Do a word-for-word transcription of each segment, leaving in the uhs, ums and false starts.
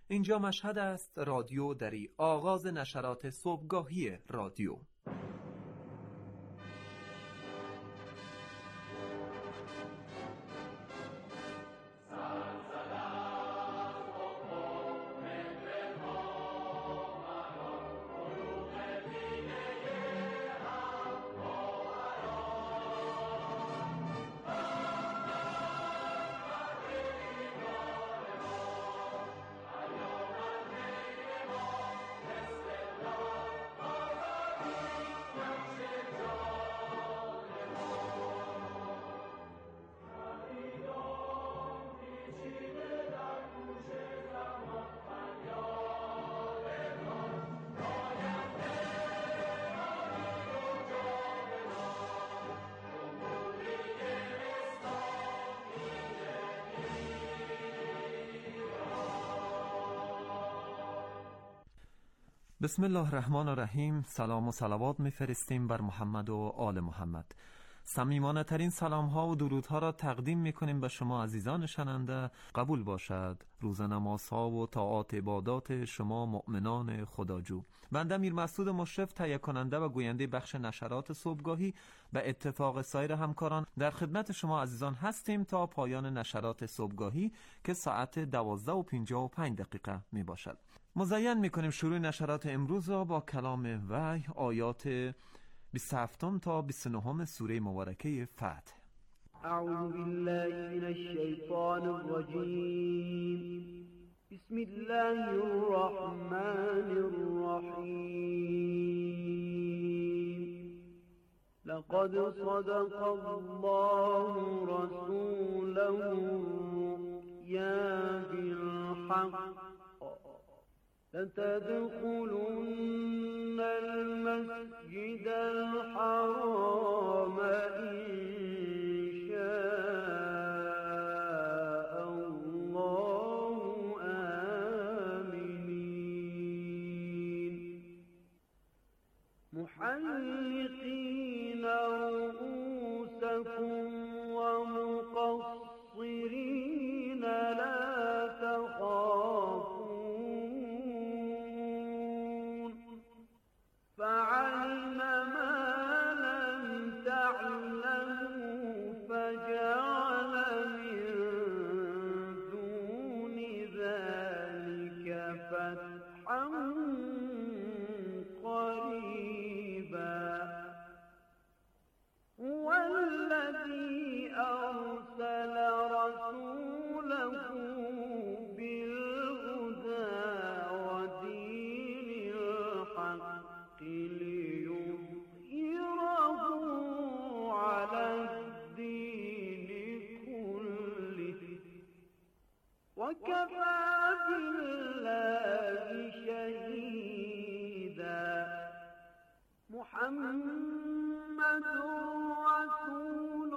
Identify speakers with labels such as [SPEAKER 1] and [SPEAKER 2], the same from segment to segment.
[SPEAKER 1] اینجا مشهد است، رادیو دری، آغاز نشرات صبحگاهی رادیو. بسم الله الرحمن الرحیم. سلام و صلوات میفرستیم بر محمد و آل محمد. صمیمانه ترین سلام ها و درودها را تقدیم میکنیم به شما عزیزان شنونده. قبول باشد روز نماز ها و طاعات عبادات شما مؤمنان خداجو. بنده میر مسعود مشرف، تهیه کننده و گوینده بخش نشرات صبحگاهی، به اتفاق سایر همکاران در خدمت شما عزیزان هستیم تا پایان نشرات صبحگاهی که ساعت دوازده و پنجاه و پنج دقیقه می باشد. مزین میکنیم شروع نشرات امروز را با کلام وحی، آیات بیست و هفت تا بیست و نه سوره مبارکه فتح.
[SPEAKER 2] اعوذ بالله من الشیطان الرجیم. بسم الله الرحمن الرحیم. لقد صدق الله رسوله الرؤيا بالحق لتدخلن المسجد الحرام إن شاء الله آمنين محلقين رؤوسكم ومقصرين لا تخافون فعلم ما لم تعلموا فجعل من دون ذلك فتحا قريبا هو الذي أرسل رسوله بالهدى ودين الحق ليظهره على الدين كله وكفى بالله شهيدا. محمد رسول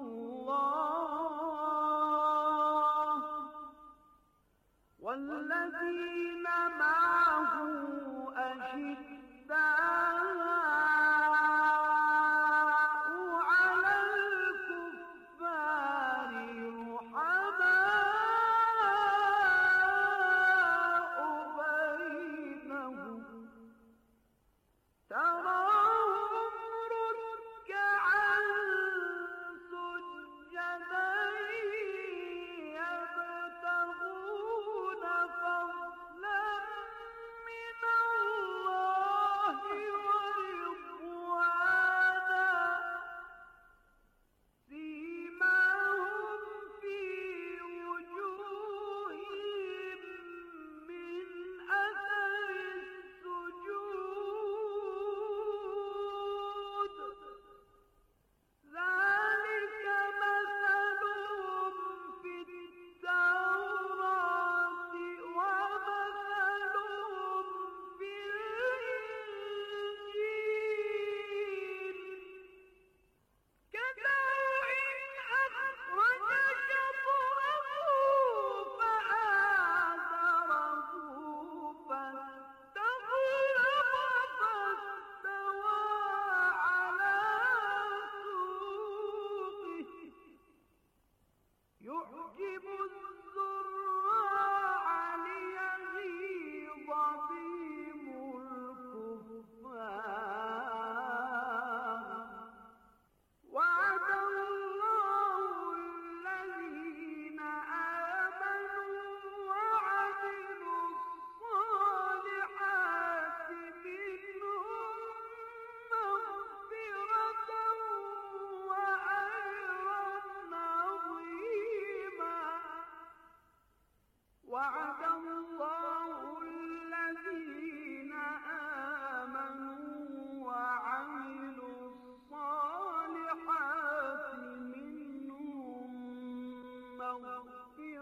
[SPEAKER 2] الله والذين معه أشداء على الكفار رحماء بينهم تراهم ركعا سجدا يبتغون فضلا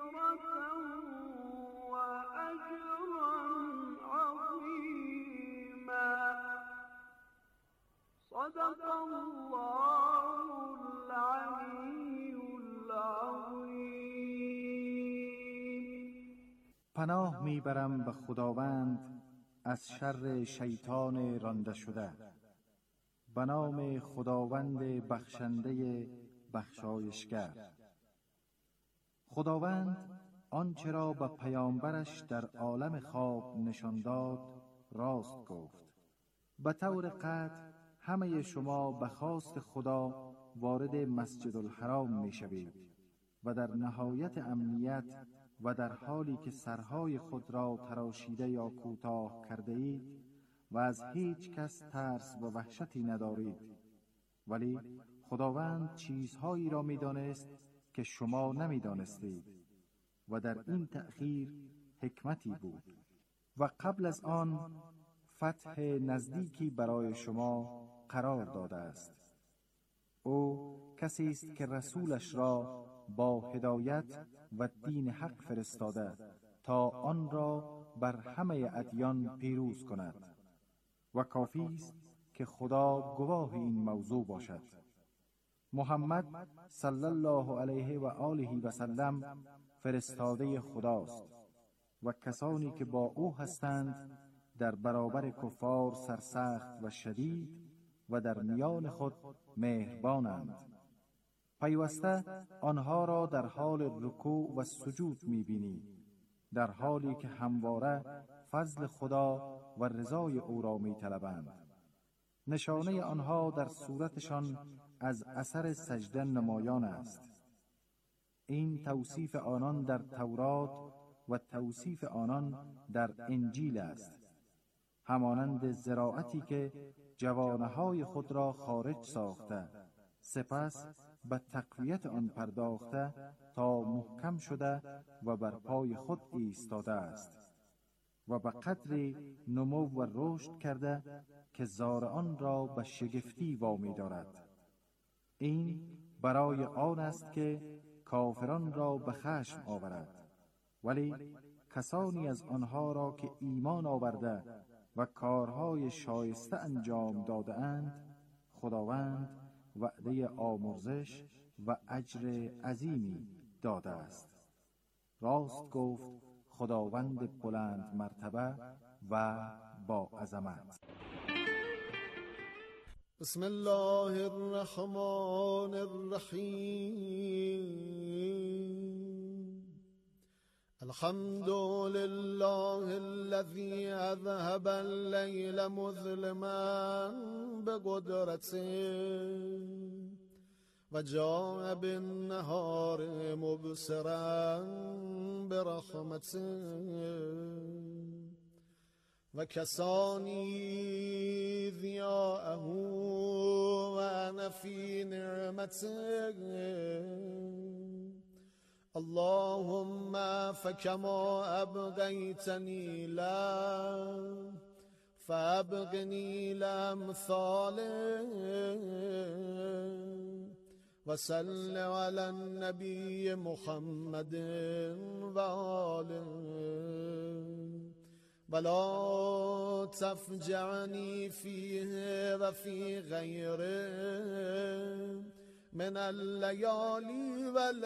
[SPEAKER 2] وأجرا عظيما. صدق الله العلی العظیم.
[SPEAKER 3] پناه میبرم به خداوند از شر شیطان رانده شده. به نام خداوند بخشنده بخشایشگر. خداوند آنچه را به پیامبرش در عالم خواب نشان داد راست گفت. به طور قطع همه شما به خواست خدا وارد مسجد الحرام می شوید و در نهایت امنیت و در حالی که سرهای خود را تراشیده یا کوتاه کرده اید و از هیچ کس ترس و وحشتی ندارید. ولی خداوند چیزهایی را می دانست که شما نمی دانستید و در این تأخیر حکمتی بود. و قبل از آن فتح نزدیکی برای شما قرار داده است. او کسی است که رسولش را با هدایت و دین حق فرستاده تا آن را بر همه ادیان پیروز کند و کافی است که خدا گواه این موضوع باشد. محمد صلی الله علیه و آله و سلم فرستاده خداست و کسانی که با او هستند در برابر کفار سرسخت و شدید و در میان خود مهربانند. پیوسته آنها را در حال رکوع و سجود می‌بینی، در حالی که همواره فضل خدا و رضای او را می‌طلبند. نشانه آنها در صورتشان از اثر سجده نمایان است. این توصیف آنان در تورات و توصیف آنان در انجیل است. همانند زراعتی که جوانه‌های خود را خارج ساخته سپس به تقویت آن پرداخته تا محکم شده و بر پای خود ایستاده است و به قدری نمو و رشد کرده که زارعان را به شگفتی وامی دارد. این برای آن است که کافران را به خشم آورد، ولی کسانی از آنها را که ایمان آورده و کارهای شایسته انجام داده اند خداوند وعده آمرزش و اجر عظیمی داده است. راست گفت خداوند بلند مرتبه و با عظمت.
[SPEAKER 4] بسم الله الرحمن الرحیم. الحمد لله الذي اذهب الليل مظلما بقدرته و جاء بالنهار مبصرا برحمته و کسانی ضیاءه و انا فی نعمته. اللهم فكما أبغيتني له فأبغني لأمثاله وصل على النبي محمد وآله ولا تفجعني فيه وفي غيره من الليالي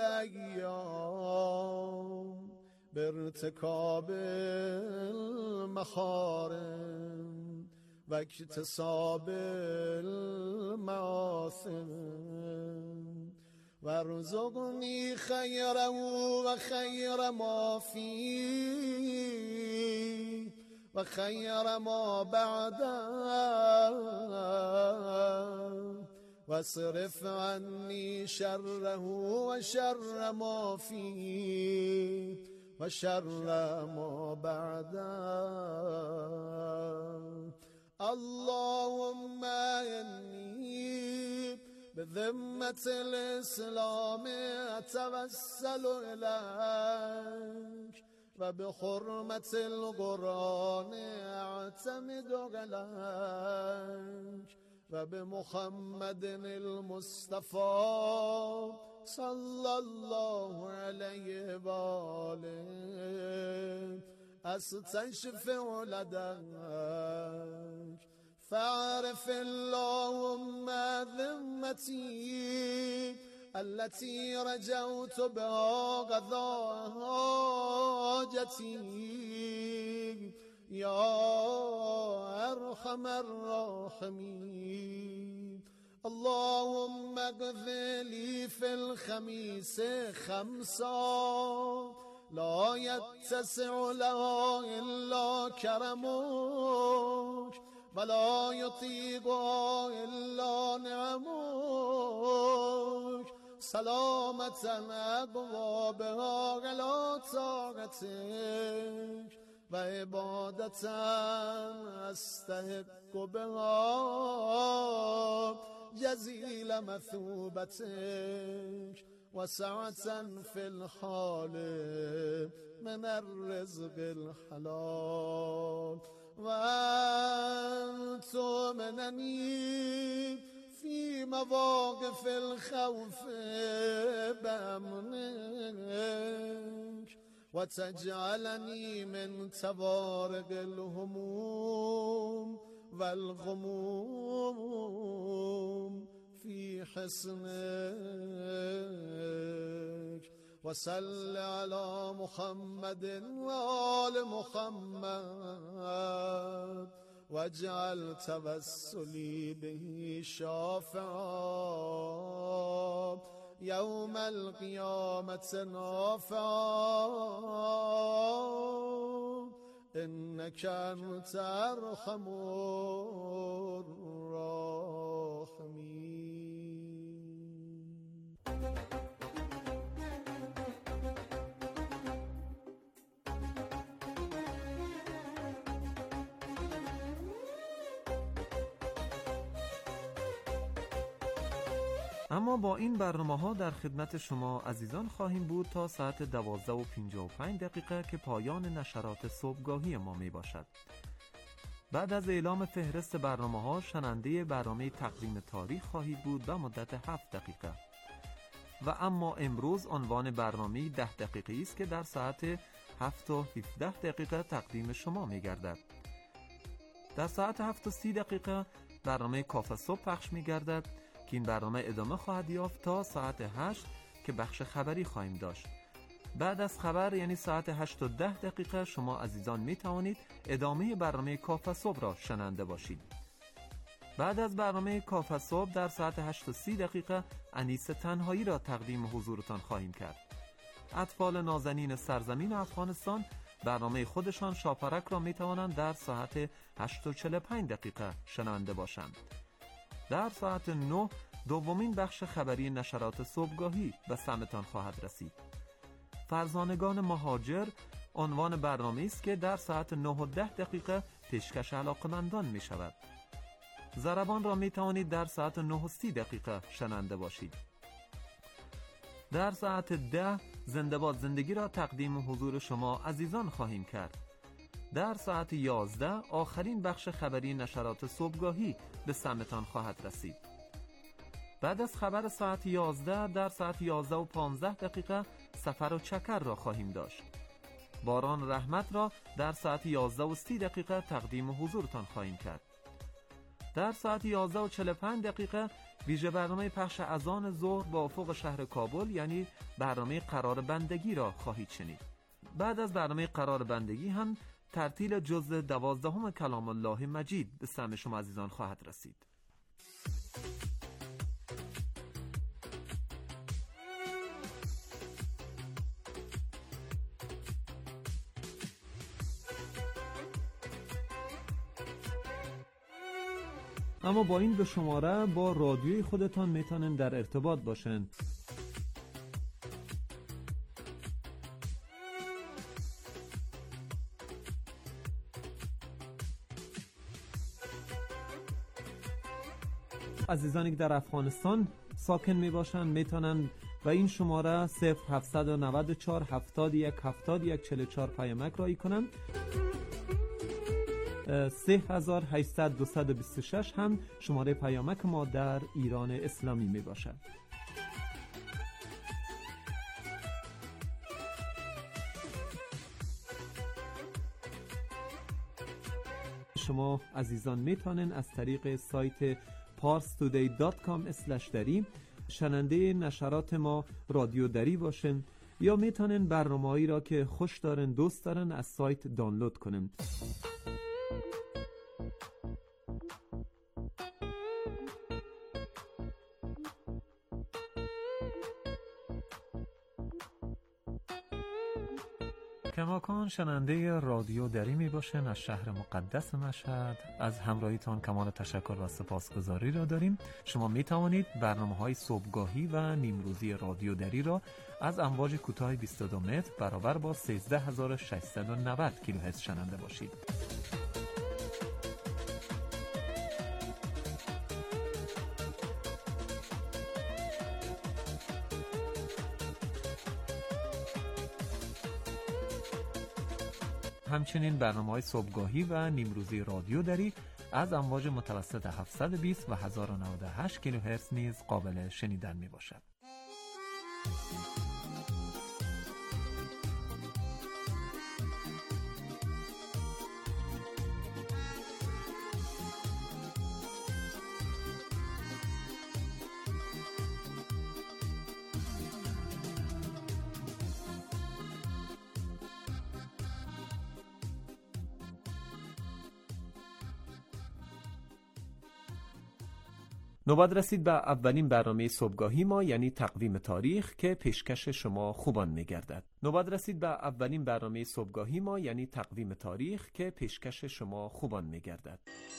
[SPEAKER 4] والأيام بارتكاب المحارم واكتساب المآثم وارزقني خيره وخير ما فيه وخير ما بعده واصرف عني شره وشر ما فيه وشر ما بعده. اللهم إني بذمة الإسلام أتوسل إليك وبحرمة القرآن أعتمد عليك وبمحمد المصطفى صلی الله علیه و آله استشفع لدیک فاعرف اللهم ذمتی التي رجوت بها قضاء حاجتي یا ارحم الراحمین. اللهم اغفر لي في الخميس خمسا لا يتسع لها إلا كرمك ولا يطيقها إلا نعمك سلامة أبوابها على طاعتك وعبادة أستحق بها جزيل مثوبتك وسعة في الحال من الرزق الحلال وأن تؤمنني في مواقف الخوف بأمنك وتجعلني من توارق الهموم والغموم في حصنك وصل على محمد وآل محمد واجعل توسلي به شافعا يوم القيامة نافعا إنك أنت أرحم الراحمين.
[SPEAKER 1] اما با این برنامه ها در خدمت شما عزیزان خواهیم بود تا ساعت دوازده و پنجاه و پنج دقیقه که پایان نشرات صبحگاهی ما می باشد. بعد از اعلام فهرست برنامه ها شنونده برنامه تقدیم تاریخ خواهید بود به مدت هفت دقیقه. و اما امروز عنوان برنامه ده دقیقه است که در ساعت هفت و هفده دقیقه تقدیم شما می گردد. در ساعت هفت و سی دقیقه برنامه کافه صبح پخش می گردد که این برنامه ادامه خواهد یافت تا ساعت هشت که بخش خبری خواهیم داشت. بعد از خبر یعنی ساعت هشت و ده دقیقه شما عزیزان می توانید ادامه برنامه کافه صبح را شنونده باشید. بعد از برنامه کافه صبح در ساعت هشت و سی دقیقه انیس تنهایی را تقدیم حضورتان خواهیم کرد. اطفال نازنین سرزمین افغانستان برنامه خودشان شاپرک را می توانند در ساعت هشت و چهل و پنج دقیقه شنونده باشند. در ساعت نه دومین بخش خبری نشرات صبحگاهی به سمتان خواهد رسید. فرزانگان مهاجر عنوان برنامه است که در ساعت نه و ده دقیقه پیشکش علاقمندان می شود. ضربان را می توانید در ساعت نه و سی دقیقه شنونده باشید. در ساعت ده زنده باد زندگی را تقدیم حضور شما عزیزان خواهیم کرد. در ساعت یازده آخرین بخش خبری نشرات صبحگاهی به سمتان خواهد رسید. بعد از خبر ساعت یازده در ساعت یازده و پانزده دقیقه سفر و چکر را خواهیم داشت. باران رحمت را در ساعت یازده و سی دقیقه تقدیم حضورتان خواهیم کرد. در ساعت یازده و چهل و پنج دقیقه ویژه برنامه پخش اذان ظهر با افق شهر کابل یعنی برنامه قرار بندگی را خواهید شنید. بعد از برنامه قرار بندگی هم ترتیل جزء دوازدهم کلام الله مجید به سمع شما عزیزان خواهد رسید. اما با این دو شماره با رادیوی خودتان میتونن در ارتباط باشن. عزیزانی که در افغانستان ساکن می باشند میتونن و این شماره صفر هفت نه چهار هفتاد و یک هفتاد و یک چهل و چهار پیامک رایی کنن. سه هزار و هشتصد دویست و بیست و شش هم شماره پیامک ما در ایران اسلامی می باشد. شما عزیزان میتونن از طریق سایت پارس تودی دات کام اسلش دری شنونده نشرات ما رادیو دری باشن، یا میتونن برنامه‌ای را که خوش دارن دوست دارن از سایت دانلود کنن. کماکان شنونده رادیو دری می باشن از شهر مقدس مشهد. از همراهیتان کمال تشکر و سپاسگزاری را داریم. شما می توانید برنامه های صبحگاهی و نیمروزی رادیو دری را از امواج کوتاه بیست و دو متر برابر با سیزده هزار و ششصد و نود کیلوهرتز شنونده باشید. همچنین برنامه‌های صبحگاهی و نیمروزی رادیو دری از امواج متوسط هفتصد و بیست و هزار و نود و هشت کیلوهرتز نیز قابل شنیدن میباشد. نوبت رسید به اولین برنامه صبحگاهی ما، یعنی تقویم تاریخ که پیشکش شما خوبان می‌گردد. نوبت رسید به اولین برنامه صبحگاهی ما، یعنی تقویم تاریخ که پیشکش شما خوبان می‌گردد.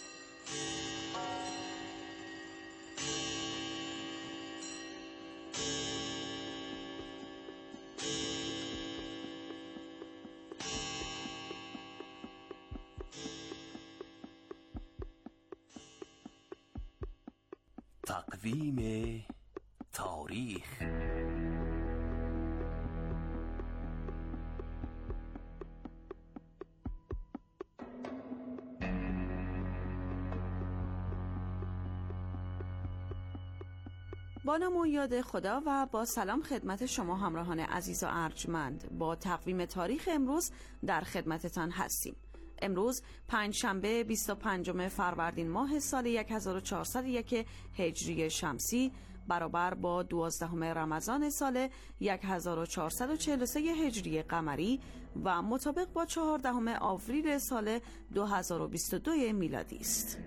[SPEAKER 5] تقویم تاریخ.
[SPEAKER 6] با نام و یاد خدا و با سلام خدمت شما همراهان عزیز و ارجمند. با تقویم تاریخ امروز در خدمتتان هستیم. امروز پنج شنبه بیست و پنجم فروردین ماه سال هزار و چهارصد و یک هجری شمسی برابر با دوازدهم رمضان سال هزار و چهارصد و چهل و سه هجری قمری و مطابق با چهاردهم آوریل سال دو هزار و بیست و دو میلادی است.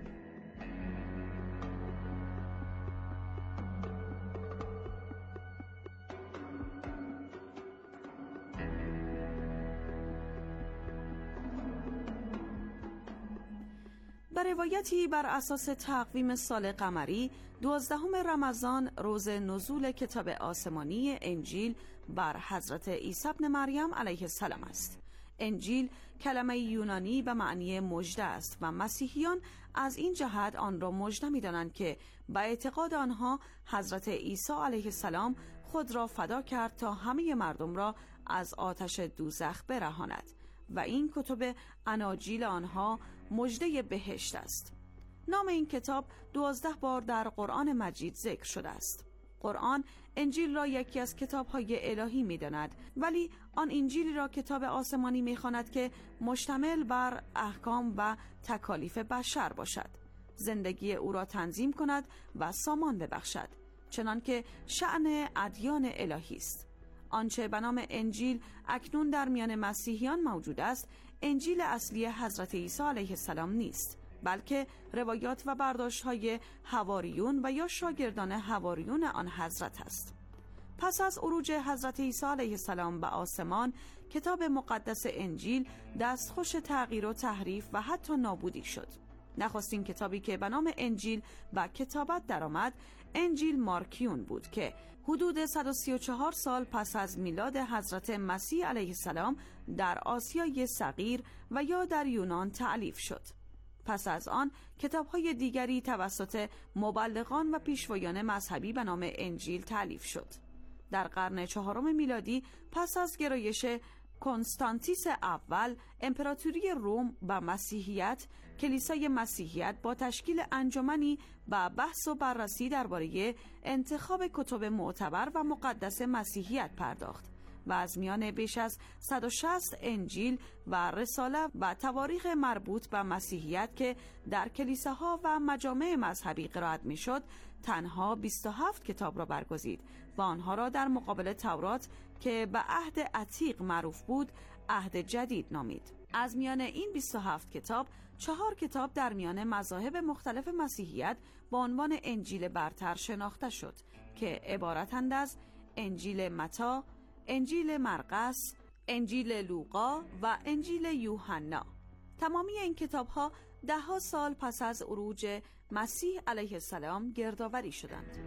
[SPEAKER 6] در روایتی بر اساس تقویم سال قمری، دوازدهم رمضان روز نزول کتاب آسمانی انجیل بر حضرت عیسی ابن مریم علیه السلام است. انجیل کلمه یونانی به معنی مژده است و مسیحیان از این جهت آن را مژده می‌دانند که به اعتقاد آنها حضرت عیسی علیه السلام خود را فدا کرد تا همه مردم را از آتش دوزخ برهاند و این کتب اناجیل آنها مژده بهشت است. نام این کتاب دوازده بار در قرآن مجید ذکر شده است. قرآن انجیل را یکی از کتاب‌های الهی می‌داند، ولی آن انجیلی را کتاب آسمانی می‌خواند که مشتمل بر احکام و تکالیف بشر باشد، زندگی او را تنظیم کند و سامان ببخشد، چنان که شأن ادیان الهی است. آنچه به نام انجیل اکنون در میان مسیحیان موجود است، انجیل اصلی حضرت عیسی علیه السلام نیست، بلکه روایات و برداشت‌های حواریون و یا شاگردان حواریون آن حضرت است. پس از عروج حضرت عیسی علیه السلام به آسمان، کتاب مقدس انجیل دستخوش تغییر و تحریف و حتی نابودی شد. نخستین کتابی که به نام انجیل به کتابت درآمد، انجیل مارکیون بود که حدود صد و سی و چهار سال پس از میلاد حضرت مسیح علیه السلام در آسیای صغیر و یا در یونان تألیف شد. پس از آن کتاب‌های دیگری توسط مبلغان و پیشوایان مذهبی به نام انجیل تألیف شد. در قرن چهارم میلادی پس از گرایش کنستانتیس اول امپراتوری روم و مسیحیت، کلیسای مسیحیت با تشکیل انجمنی و بحث و بررسی درباره انتخاب کتب معتبر و مقدس مسیحیت پرداخت و از میان بیش از صد و شصت انجیل و رساله و تواریخ مربوط به مسیحیت که در کلیساها و مجامع مذهبی قرائت میشد، تنها بیست و هفت کتاب را برگزید و آنها را در مقابل تورات که به عهد عتیق معروف بود، عهد جدید نامید. از میان این بیست و هفت کتاب، چهار کتاب در میان مذاهب مختلف مسیحیت با عنوان انجیل برتر شناخته شد که عبارتند از انجیل متی، انجیل مرقس، انجیل لوقا و انجیل یوحنا. تمامی این کتاب‌ها ده ها سال پس از عروج مسیح علیه السلام گردآوری شدند.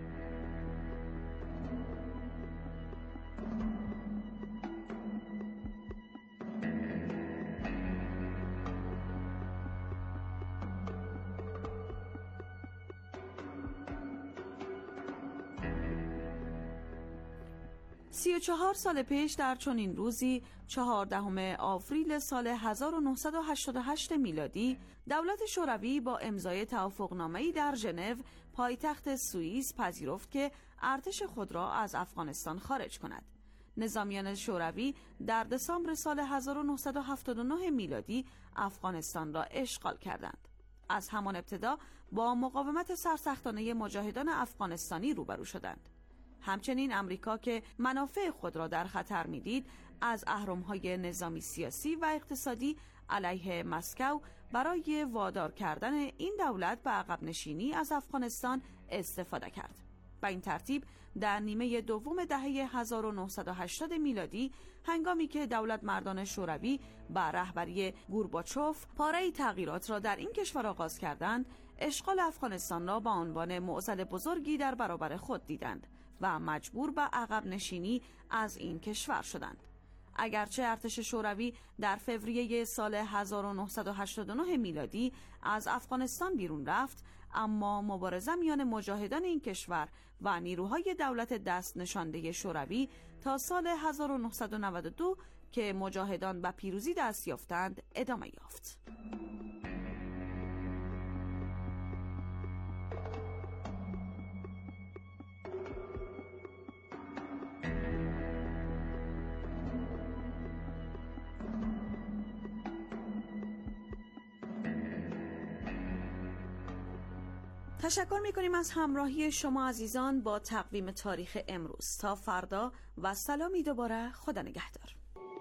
[SPEAKER 6] سی و چهار سال پیش در چنین روزی، چهاردهم آوریل سال هزار و نهصد و هشتاد و هشت میلادی، دولت شوروی با امضای توافقنامه‌ای در ژنو، پایتخت سوئیس، پذیرفت که ارتش خود را از افغانستان خارج کند. نظامیان شوروی در دسامبر سال هزار و نهصد و هفتاد و نه میلادی افغانستان را اشغال کردند. از همان ابتدا با مقاومت سرسختانه مجاهدان افغانستانی روبرو شدند. همچنین امریکا که منافع خود را در خطر می‌دید، از اهرم‌های نظامی سیاسی و اقتصادی علیه مسکو برای وادار کردن این دولت به عقب نشینی از افغانستان استفاده کرد. به این ترتیب در نیمه دوم دهه هزار و نهصد و هشتاد میلادی، هنگامی که دولت مردان شوروی با رهبری گورباچوف پاره تغییرات را در این کشور آغاز کردند، اشغال افغانستان را به عنوان معضل بزرگی در برابر خود دیدند و مجبور به عقب نشینی از این کشور شدند. اگرچه ارتش شوروی در فوریه سال هزار و نهصد و هشتاد و نه میلادی از افغانستان بیرون رفت، اما مبارزه میان مجاهدان این کشور و نیروهای دولت دست نشانده شوروی تا سال هزار و نهصد و نود و دو که مجاهدان به پیروزی دست یافتند ادامه یافت. تشکر می‌کنیم از همراهی شما عزیزان با تقویم تاریخ امروز. تا فردا و سلامی دوباره. خدا نگهدار.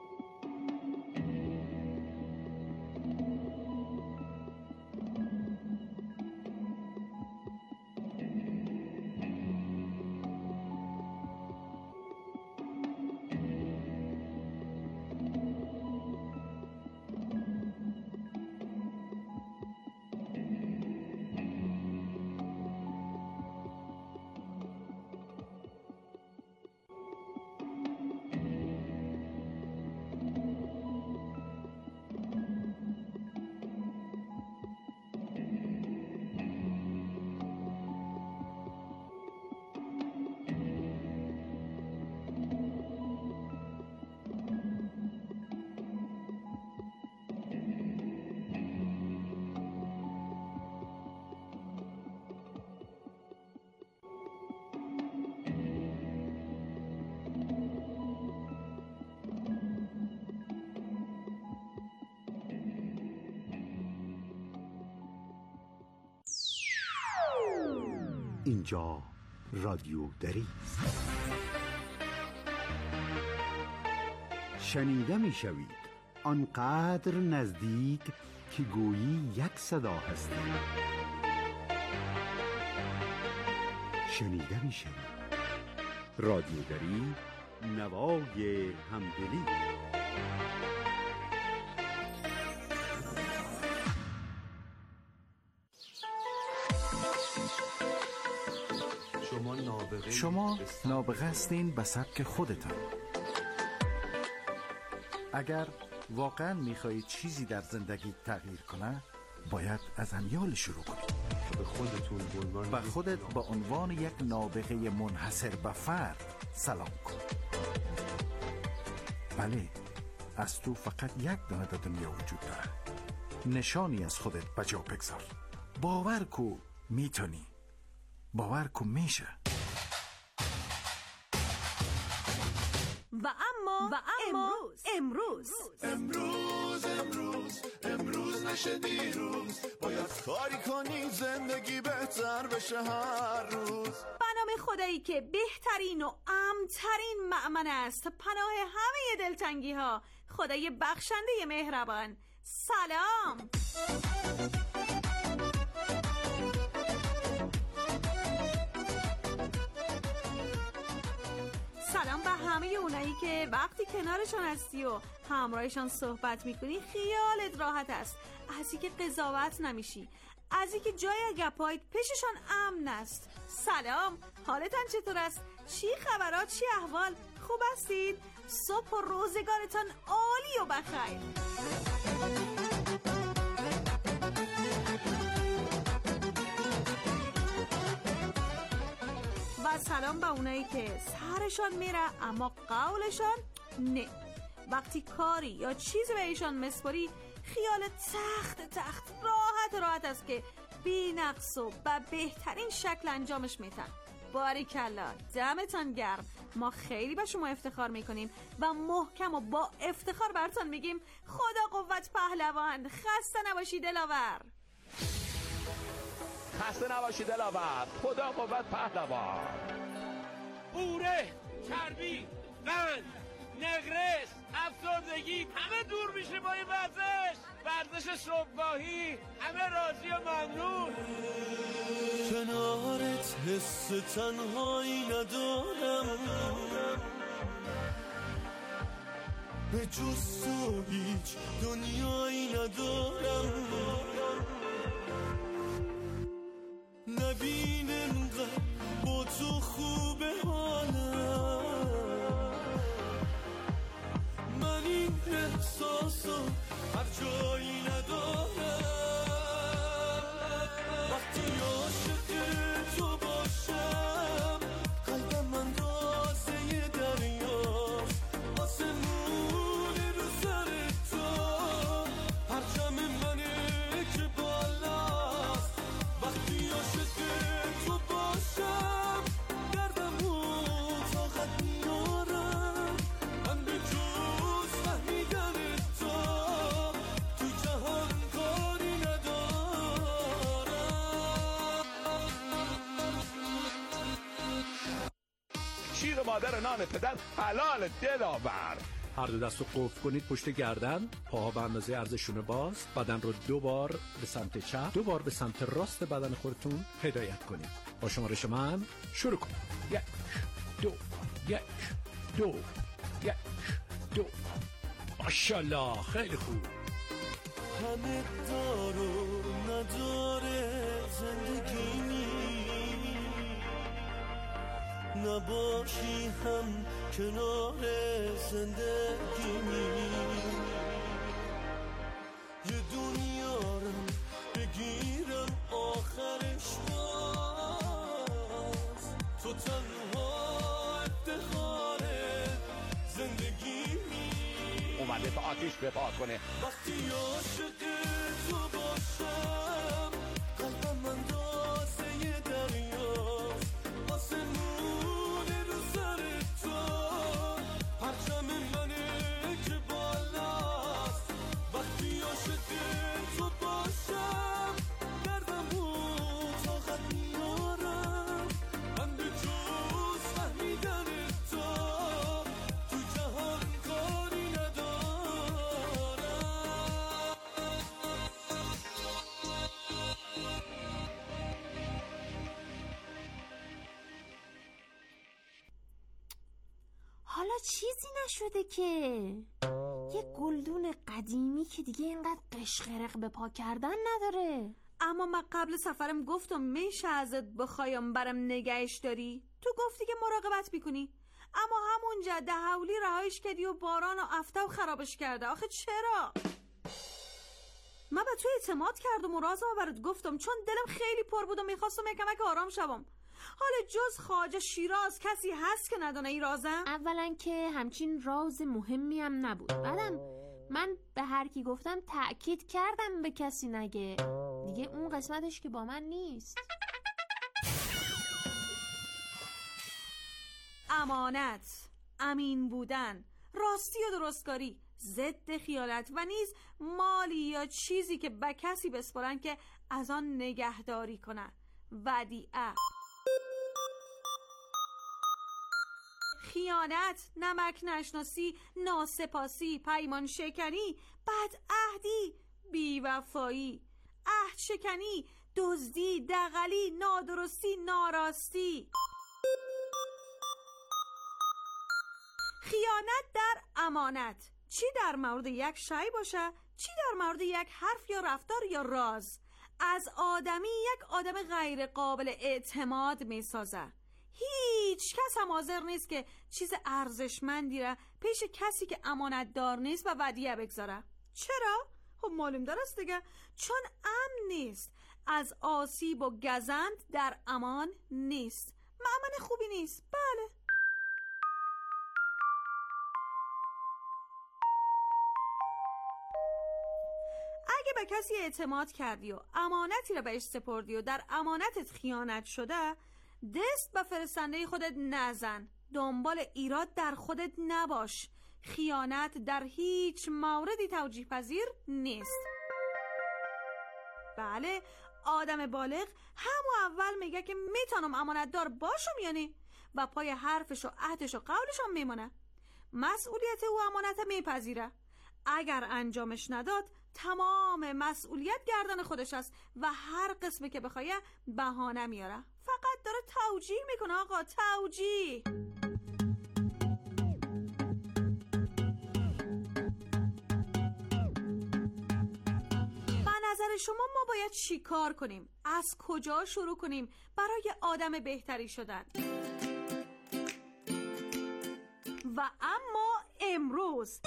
[SPEAKER 7] اینجا رادیو دری است. شنیده می شوید آنقدر نزدیک که گویی یک صدا هستی. شنیده می شوید رادیو دری، نوای همدلی.
[SPEAKER 3] شما نابغه هستین به سبک خودتان. اگر واقعا میخواهید چیزی در زندگی تغییر کنه، باید از امیال شروع کنید.
[SPEAKER 8] به خودتون
[SPEAKER 3] به خودت به عنوان یک نابغه منحصر به فرد سلام کن. بله، از تو فقط یک دانه در دنیا وجود داره. نشانی از خودت به جا بگذار. باور کو میتونی. باور کو میشه.
[SPEAKER 6] و اما و اما امروز
[SPEAKER 4] امروز امروز امروز نشه دیروز، باید کاری کنی زندگی بهتر بشه هر روز.
[SPEAKER 6] به نام خدایی که بهترین و امن‌ترین مأمن است، پناه همه دلتنگی ها، خدای بخشنده مهربان. سلام. سلام به همه اونایی که وقتی کنارشون هستی و همراهشان صحبت میکنی خیالت راحت است، از اینکه قضاوت نمیشی، از اینکه جای گپایت پیششان امن است. سلام، حالتان چطور است؟ چی خبرات؟ چی احوال؟ خوب هستید؟ صبح و روزگارتان عالی و بخیر. و سلام به اونایی که سرشان میره اما قولشان نه. وقتی کاری یا چیزی به ایشان مسپاری خیال تخت تخت راحت راحت است که بی نقص و به بهترین شکل انجامش میتن. باریکلا، دمتان گرم. ما خیلی به شما افتخار میکنیم و محکم و با افتخار برتان میگیم خدا قوت پهلوان. خسته نباشی دلاور.
[SPEAKER 8] خسته نباشی دلاور. خدا قوت پهلوان.
[SPEAKER 9] بوره، چربی، قند، نقرس، افسردگی همه دور میشه با این ورزش. ورزش صبحگاهی، همه راضی و ممنون.
[SPEAKER 4] کنارت حس تنهایی ندارم، به جز تو هیچ دنیایی ندارم. نبین انقدر با تو خوبه حالم، من این احساسو هر جایی ندارم. وقتی عاشق تو باشم قلبم من رازه دریاست، آسمون رو سر تو پرچم منه که بالاست. وقتی عاشق تو باشم دردمو طاقت میارم، من به جز فهمیدن تو تو جهان کاری ندارم.
[SPEAKER 8] شیر مادر نان پدر حلال دلاور.
[SPEAKER 10] هر دو دست رو قفل کنید پشت گردن، پاها به اندازه عرضشون باز، بدن رو دو بار به سمت چپ، دو بار به سمت راست بدن خودتون هدایت کنید. با شمارش من شروع کنید. یک دو یک دو یک دو. ماشاءالله، خیلی خوب.
[SPEAKER 4] همه دارو نداره زندگی، نباشی هم کنار زندگی. یه دنیا رو بگیرم آخرش باز، تو تنها افتخار زندگی می
[SPEAKER 8] اومده تا آتیش بپا کنه.
[SPEAKER 4] وقتی عاشق تو باشم قلبم من رازه دریاست، آسمون رو سر تو پرچم منه که بالاست. وقتی عاشق تو باشم دردمو طاقت میارم، من به جز فهمیدن تو تو جهان کاری ندارم.
[SPEAKER 11] حالا چیزی نشده که یه گلدون قدیمی که دیگه اینقدر قشقرق به پا کردن نداره.
[SPEAKER 6] اما من قبل سفرم گفتم میشه ازت بخوایم برم نگهش داری؟ تو گفتی که مراقبت میکنی، اما همونجا ده حولی رهایش کردی و باران و افتو خرابش کرده. آخه چرا؟ من به تو اعتماد کردم و رازم برات گفتم چون دلم خیلی پر بود و میخواستم یکمک آرام شوم. حالا جز خواجه شیراز کسی هست که ندونه این رازم؟
[SPEAKER 11] اولا که همچین راز مهمی هم نبود، بعدم من به هر کی گفتم تأکید کردم به کسی نگه دیگه، اون قسمتش که با من نیست.
[SPEAKER 6] امانت، امین بودن راستی و درستکاری، ضد خیانت و نیز مالی یا چیزی که به کسی بسپارن که از آن نگهداری کنن. ودیعه، خیانت، نمک نشناسی، ناسپاسی، پیمان شکنی، بدعهدی، بیوفایی، عهد شکنی، دزدی، دغلی، نادرستی، ناراستی. خیانت در امانت، چی در مورد یک شی باشه، چی در مورد یک حرف یا رفتار یا راز، از آدمی یک آدم غیر قابل اعتماد می سازه. هیچ کس هم حاضر نیست که چیز ارزشمندی را پیش کسی که امانت دار نیست و ودیعه بگذاره. چرا؟ خب معلوم درست دیگه، چون امن نیست، از آسیب و گزند در امان نیست، مأمن خوبی نیست. بله. اگه به کسی اعتماد کردی و امانتی را بهش سپردی و در امانتت خیانت شده، دست به فرستنده خودت نزن، دنبال ایراد در خودت نباش. خیانت در هیچ موردی توجیه پذیر نیست. بله، آدم بالغ همون اول میگه که میتونم امانتدار باشم یا نه و پای حرفش و عهدش و قولش هم میمونه. مسئولیت او امانت میپذیره. اگر انجامش نداد تمام مسئولیت گردن خودش است و هر قسمی که بخواه بهانه میاره. فقط داره توجیه میکنه آقا، توجیه. به نظر شما ما باید چی کار کنیم؟ از کجا شروع کنیم برای آدم بهتری شدن؟ و اما امروز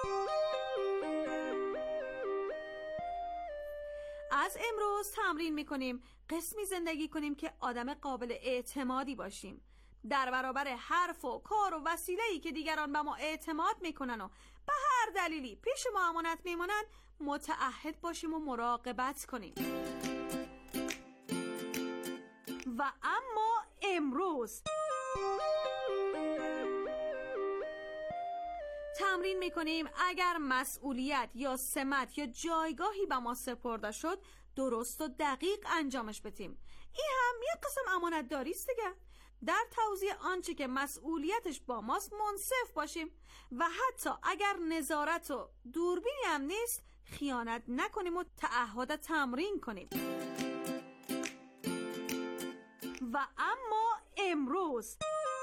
[SPEAKER 6] از امروز تمرین میکنیم قسمی زندگی کنیم که آدم قابل اعتمادی باشیم. در برابر حرف و کار و وسیله‌ای که دیگران به ما اعتماد میکنن و به هر دلیلی پیش ما امانت میمونن، متعهد باشیم و مراقبت کنیم. و اما امروز تمرین میکنیم اگر مسئولیت یا سمت یا جایگاهی به ما سپرده شد درست و دقیق انجامش بدیم. این هم یک قسم امانت داری است دیگه. در توزیع آنچه که مسئولیتش با ماست منصف باشیم و حتی اگر نظارت و دوربینی هم نیست خیانت نکنیم و تعهد تمرین کنیم. و اما امروز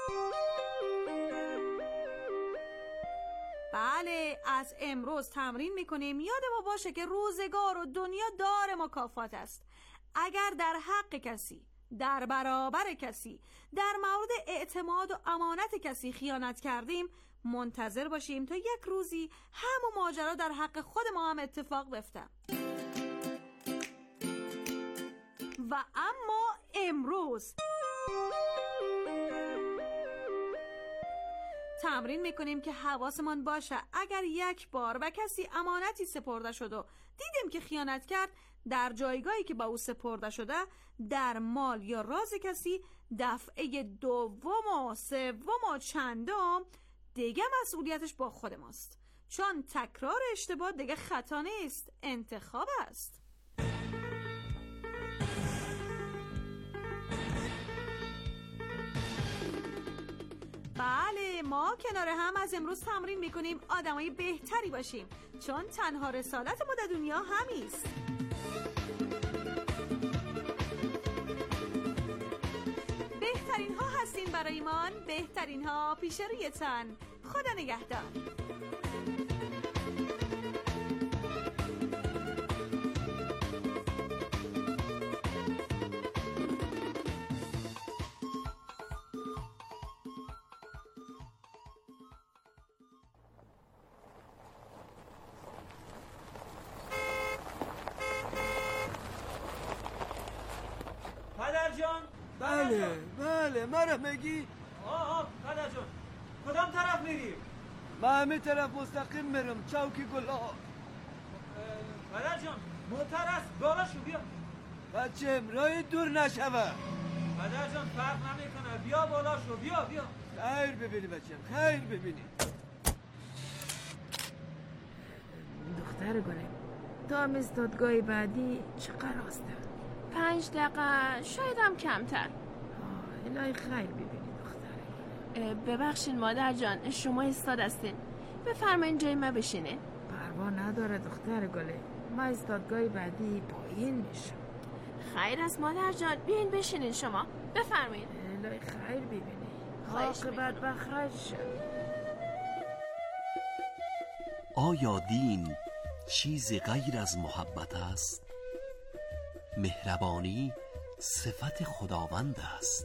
[SPEAKER 6] بله، از امروز تمرین میکنیم یاد ما باشه که روزگار و دنیا دار مکافات است. اگر در حق کسی، در برابر کسی، در مورد اعتماد و امانت کسی خیانت کردیم، منتظر باشیم تا یک روزی همون ماجرا در حق خود ما هم اتفاق بیفته. و اما امروز تمرین میکنیم که حواسمان باشه اگر یک بار به کسی امانتی سپرده شد و دیدیم که خیانت کرد، در جایگاهی که با او سپرده شده در مال یا راز کسی دفعه دوم و سوم و چندم دیگه مسئولیتش با خود ماست، چون تکرار اشتباه دیگه خطا نیست، انتخاب است. بله، ما کنار هم از امروز تمرین میکنیم آدمای بهتری باشیم، چون تنها رسالت ما در دنیا همیست. بهترین ها هستین برای من، بهترین ها پیش رویتن. خدا نگهدار.
[SPEAKER 12] پدر جان.
[SPEAKER 13] بله بله مرا میگی؟
[SPEAKER 12] آه آه پدر جان، کدام طرف میری؟
[SPEAKER 13] من همه طرف مستقیم میرم، چوکی گلا.
[SPEAKER 12] پدر جان موتر است، بالا شو بیا.
[SPEAKER 13] بچم راه دور نشوه.
[SPEAKER 12] پدر جان فرق نمیکنه، بیا بالا شو، بیا بیا.
[SPEAKER 13] خیر ببینی بچم، خیر ببینی.
[SPEAKER 14] دختر گلم. تا هم استادگاه بعدی چقدر راسته؟
[SPEAKER 11] پنج دقیقه، شاید هم کمتر.
[SPEAKER 14] الهی خیر ببینی دختر.
[SPEAKER 11] ببخشین مادر جان، شما استاد هستین، بفرمایین جای ما بشینه.
[SPEAKER 14] پروا نداره دختر گله، ما استادگاه بعدی پایین میشم.
[SPEAKER 11] خیر است مادر جان، بیاین بشینین شما، بفرمایین.
[SPEAKER 14] الهی خیر ببینی، عاقبت بخیر شد.
[SPEAKER 5] آیا دین چیزی غیر از محبت است؟ مهربانی صفت خداوند است.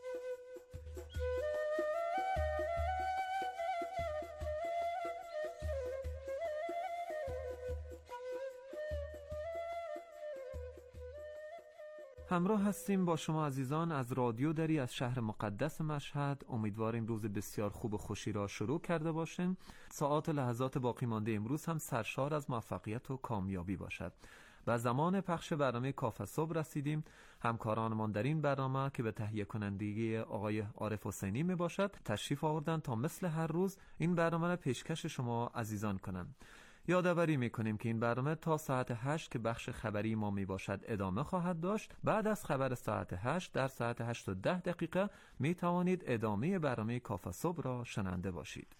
[SPEAKER 1] همراه هستیم با شما عزیزان از رادیو دری از شهر مقدس مشهد. امیدواریم روز بسیار خوب و خوشی را شروع کرده باشین. ساعات و لحظات باقی مانده امروز هم سرشار از موفقیت و کامیابی باشد. و زمان پخش برنامه کافه صبح رسیدیم. همکارانمان در این برنامه که به تهیه کنندگی آقای عارف حسینی می باشد تشریف آوردن تا مثل هر روز این برنامه را پیشکش شما عزیزان کنند. یادآوری میکنیم که این برنامه تا ساعت هشت که بخش خبری ما می باشد ادامه خواهد داشت. بعد از خبر ساعت هشت در ساعت هشت و ده دقیقه می توانید ادامه برنامه کافه صبح را شنونده باشید.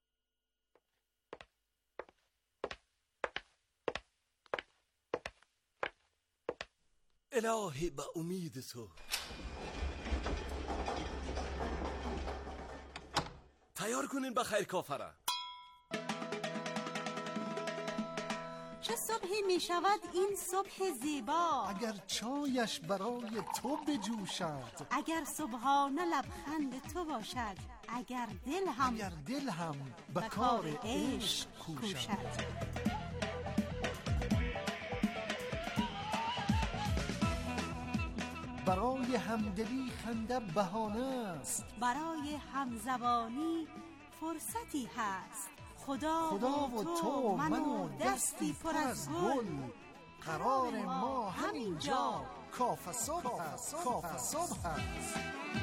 [SPEAKER 5] الهی به امید تو تیار کنین بخیر کافره.
[SPEAKER 15] چه صبحی می شود این صبح زیبا،
[SPEAKER 16] اگر چایش برای تو بجوشد،
[SPEAKER 15] اگر صبحانه لبخند تو باشد، اگر دل هم
[SPEAKER 16] اگر دل هم به کار عشق کوشد. برای همدلی خنده بهانه است،
[SPEAKER 15] برای همزبانی فرصتی هست. خدا,
[SPEAKER 16] خدا و تو من و دستی پر از گل، قرار ما همینجا کافه صبح هست. کافه صبح هست.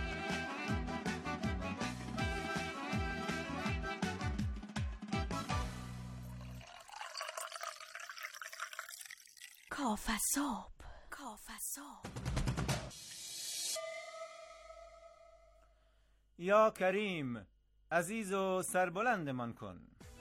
[SPEAKER 15] کافه صبح. کافه صبح.
[SPEAKER 12] یا کریم، عزیز و سربلندمان کن.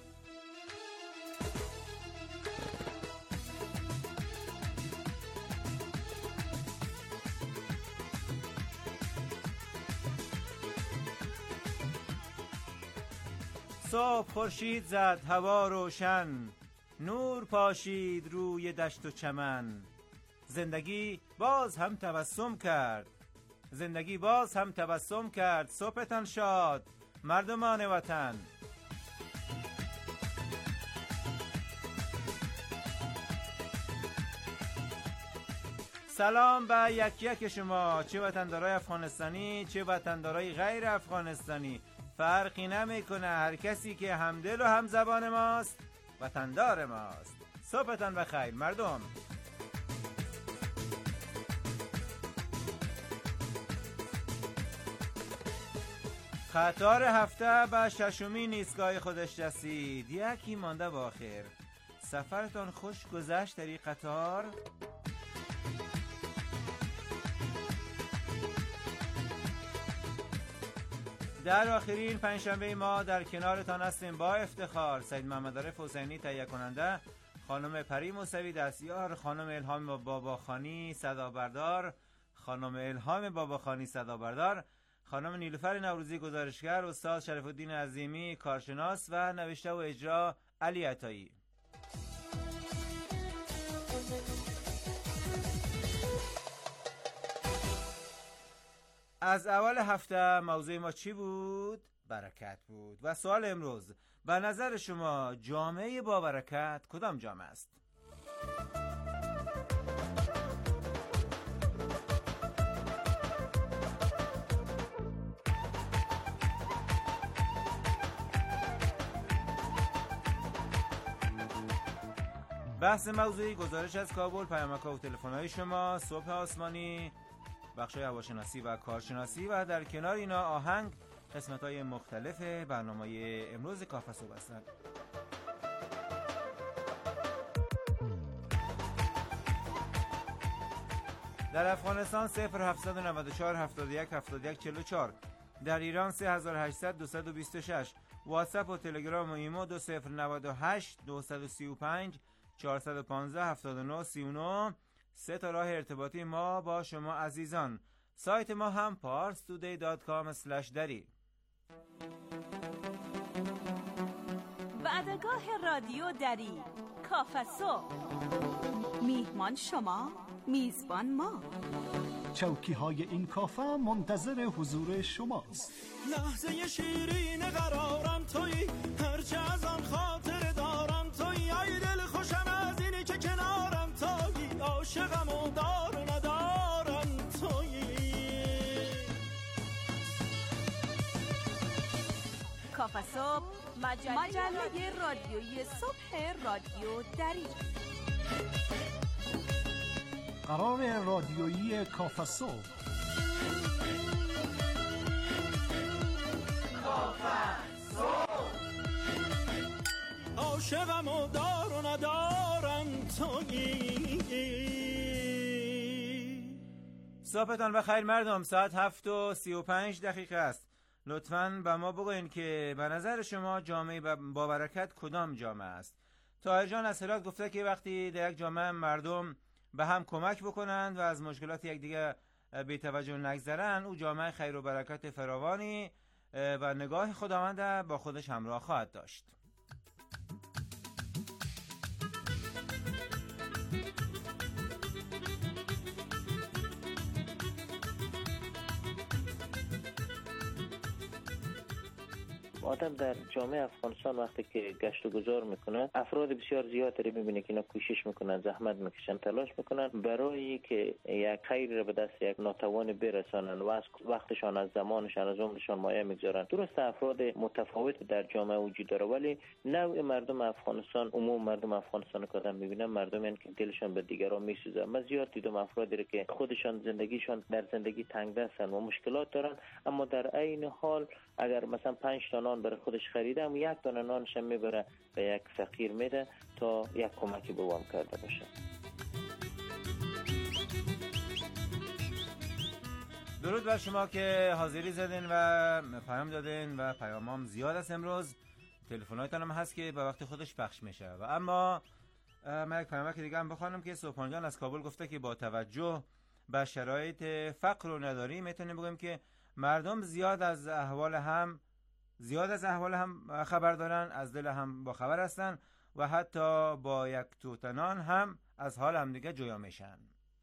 [SPEAKER 12] صبح خورشید زد، هوا روشن، نور پاشید روی دشت و چمن. زندگی باز هم تبسم کرد، زندگی باز هم تبسم کرد. صبحتان شاد مردمان وطن. سلام به یک یک شما، چه وطندارای افغانستانی چه وطندارای غیر افغانستانی، فرقی نمیکنه. هر کسی که همدل و همزبان ماست وطندار ماست. صبحتان بخیر مردم. قطار هفته به ششمین ایستگاه خودش رسید. یکی مانده با آخر. سفرتان خوش گذشت در این قطار؟ در آخرین پنجشنبه ما در کنارتان هستیم با افتخار. سید محمد عارف حسینی تهیه کننده، خانم پری موسوی دستیار، خانم الهام باباخانی صدابردار، خانم الهام باباخانی صدابردار، خانم نیلوفر نوروزی گزارشگر، استاد شریف الدین عظیمی کارشناس و نوشته و اجرا علی عطایی. از اول هفته موضوع ما چی بود؟ برکت بود. و سوال امروز، به نظر شما جامعه با برکت کدام جامعه است؟ بحث موضوعی گزارش از کابل، پیامک‌ها و تلفن‌های شما، صبح آسمانی، بخش‌های هواشناسی و کارشناسی و در کنار اینا آهنگ، قسمت‌های مختلف برنامه امروز کافه صبح هستند. در افغانستان صفر هفتصد و نود و چهار هفتاد و یک هفتاد و یک چهل و چهار، در ایران سه هزار و هشتصد دویست و بیست و شش. واتساپ و تلگرام و ایمو دو صفر نود و هشت دویست و سی و پنج چهارصد و پانزده هفتاد و نه سی و نه. سه تا راه ارتباطی ما با شما عزیزان. سایت ما هم پارس تودی دات کام اسلش دری.
[SPEAKER 6] وعدگاه رادیو دری، کافه صبح. میهمان شما، میزبان ما.
[SPEAKER 16] چوکی های این کافه منتظر حضور شماست.
[SPEAKER 4] لحظه شیرین قرارم توی، هرچه از آن خاطر دارم توی. ای دل خوشم از اینی که کنارم توی، عاشقم و دار و ندارم توی.
[SPEAKER 6] کافه صبح، مجله, مجله رادیویی صبح رادیو دری.
[SPEAKER 16] قرار رادیویی کافه صبح.
[SPEAKER 4] کافه صبح. عاشقم و دار و ندارم تویی.
[SPEAKER 12] صبحتان بخیر مردم. ساعت هفت و سی و پنج دقیقه است. لطفاً به ما بگوین که به نظر شما جامعه با برکت کدام جامعه است؟ طاهر جان از هرات گفته که وقتی در یک جامعه مردم به هم کمک بکنند و از مشکلات یکدیگر بی توجه نگذرند، او جامعه خیر و برکت فراوانی و نگاه خداوند با خودش همراه خواهد داشت.
[SPEAKER 17] آدم در جامعه افغانستان وقتی که گشت و گذار میکنه، افراد بسیار زیادی رو میبینه که اینا کوشش میکنن، زحمت میکشن، تلاش میکنن برای که یک خیر رو به دست یک ناتوان برسانن و از وقتشان، از زمانشان، از عمرشان مایه میگذارن. درست افراد متفاوت در جامعه وجود داره، ولی نوع مردم افغانستان، عموم مردم افغانستان که آدم میبینن مردمی هستند که دلشان به دیگران میسوزه. من زیاد دیدم افرادی رو که خودشان زندگیشان در زندگی تنگ دستن و مشکلات دارن، اما در عین حال اگر مثلا پنج تا نان برای خودش خریده، اما یک دانه نانش هم میبره به یک فقیر میده تا یک کمکی به وام کرده باشه.
[SPEAKER 12] درود بر شما که حاضری زدین و پیام دادین و پیامام زیاد است امروز. تلفن‌هایتان هم هست که به وقت خودش پخش میشه. و اما من یک پیام که دیگه هم بخوانم که سبحان جان از کابل گفته که با توجه به شرایط فقر و نداری میتونیم بگیم که مردم زیاد از احوال هم زیاد از احوال هم خبر دارن، از دل هم با خبر هستن و حتی با یک توتنان هم از حال هم دیگه جویا میشن.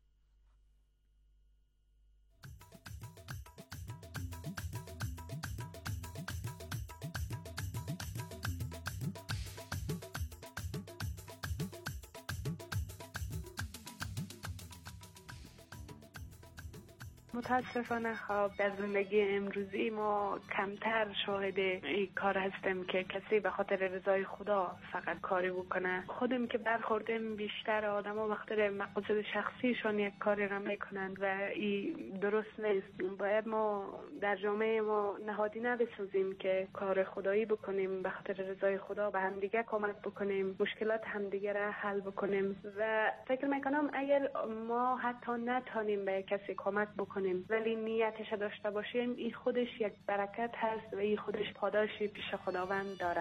[SPEAKER 18] متاسفانه خب در زندگی امروزی ما کمتر شاهد این کار هستیم که کسی به خاطر رضای خدا فقط کاری بکنه. خودم که برخوردیم بیشتر آدم ها وقتی مقاصد شخصیشان یک کاری را میکنند و این درست نیست. باید ما در جامعه ما نهادینه بسازیم که کار خدایی بکنیم، به خاطر رضای خدا به همدیگه کمک بکنیم، مشکلات همدیگه را حل بکنیم. و فکر میکنم اگر ما حتی نتونیم به کسی کمک بکنیم ولی نیتش داشته باشیم، این خودش یک برکت هست و این خودش پاداشی پیش خداوند داره.